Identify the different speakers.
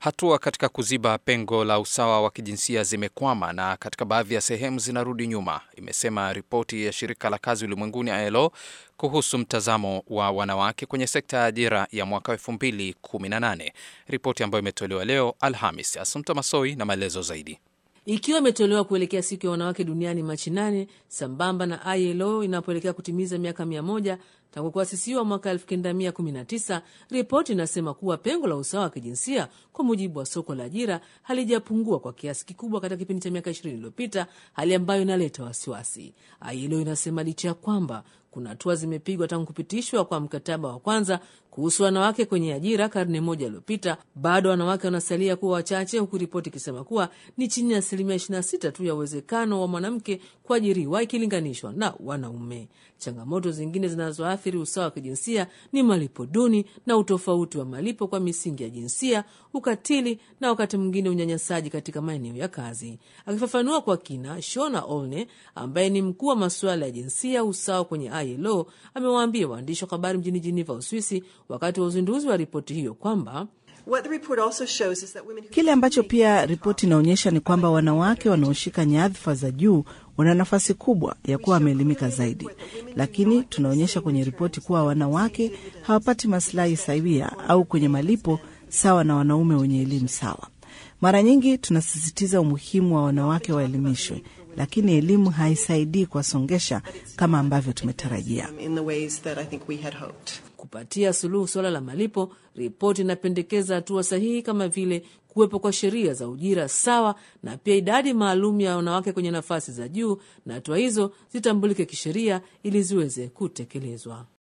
Speaker 1: Hatua katika kuziba pengo la usawa wa kijinsia zimekwama na katika baadhi ya sehemu zinarudi nyuma, imesema ripoti ya shirika la kazi ulimwenguni ILO kuhusu mtazamo wa wanawake kwenye sekta ya ajira ya mwaka 2018. Ripoti ambayo imetolewa leo Alhamis. Assumpta Massoi na maelezo zaidi.
Speaker 2: Ikiwa imetolewa kuelekea siku ya wanawake duniani Machi 8 sambamba na ILO inapoelekea kutimiza miaka 100 tangu kuasisiwa mwaka 1919, ripoti inasema kuwa pengo la usawa wa kijinsia kwa mujibu wa soko la ajira halijapungua kwa kiasi kikubwa katika kipindi cha miaka 20 iliyopita, hali ambayo inaleta wasiwasi. ILO inasema licha ya kwamba kuna hatua zimepigwa tangu kupitishwa kwa mkataba wa kwanza kuhusu wanawake kwenye ajira karne moja iliyopita, bado wanawake wanasalia kuwa wachache, huku ripoti ikisema kuwa ni chini ya 26% tu ya uwezekano wa mwanamke kuajiriwa ikilinganishwa na wanaume. Changamoto zingine zinazoathiri usawa wa kijinsia ni malipo duni na utofauti wa malipo kwa misingi ya jinsia, ukatili na wakati mwingine unyanyasaji katika maeneo ya kazi. Akifafanua kwa kina, Shona Olney ambaye ni mkuu wa masuala ya jinsia usawa kwenye ILO amewaambia waandishi wa habari mjini Geneva, Uswisi, wakati wa uzinduzi wa ripoti hiyo kwamba
Speaker 3: kile ambacho pia ripoti inaonyesha ni kwamba wanawake wanaoshika nyadhifa za juu wana nafasi kubwa ya kuwa wameelimika zaidi, lakini tunaonyesha kwenye ripoti kuwa wanawake hawapati maslahi sawia au kwenye malipo sawa na wanaume wenye elimu sawa. Mara nyingi tunasisitiza umuhimu wa wanawake waelimishwe, lakini elimu haisaidii kuwasongesha kama ambavyo tumetarajia.
Speaker 2: Kupatia suluhu suala la malipo, ripoti inapendekeza hatua sahihi kama vile kuwepo kwa sheria za ujira sawa na pia idadi maalum ya wanawake kwenye nafasi za juu, na hatua hizo zitambulike kisheria ili ziweze kutekelezwa.